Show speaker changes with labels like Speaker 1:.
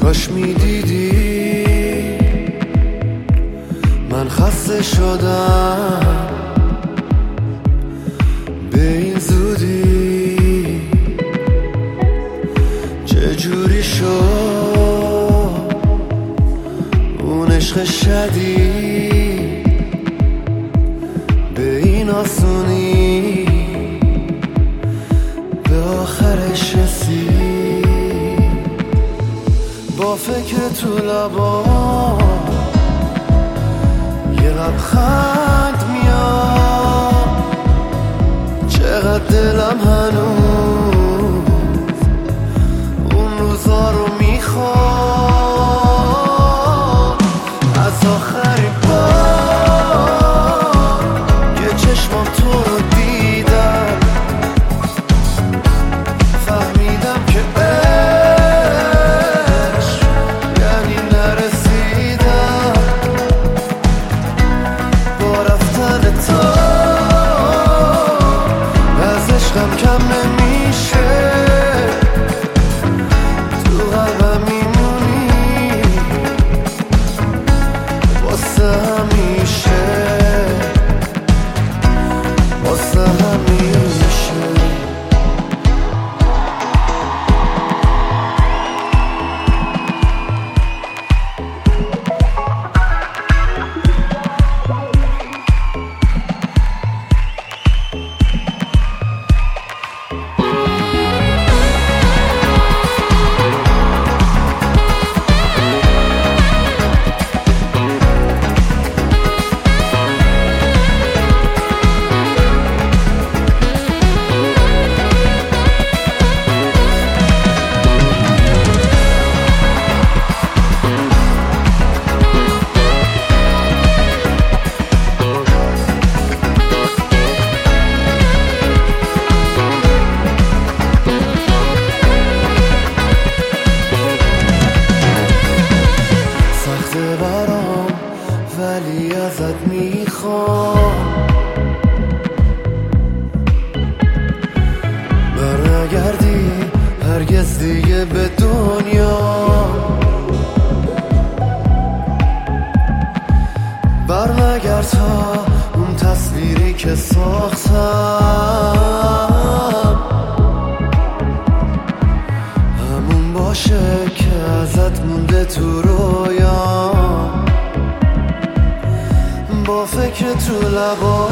Speaker 1: کاش میدیدی من خسته شدم به این زودی، چجوری شد اون عشق شدید به این آسونی به آخرش رسید. با فکر تو لبام یه لبخند میاد، چقدر دلم هنوز اون روزا رو میخواد. از آخرین بار یه چشمم تو رو دیدم، فهمیدم که عشق یعنی نرسیدم. با رفتن تو از عشقم کم نمیشه، تو قلبم میمونی واسه همیشه، واسه همیشه. ولی ازت میخوام برنگردی هرگز دیگه به دنیا، برنگرد تا اون تصویری که ساختم همون باشه که ازت مونده تو رویام. با فکر تو لبا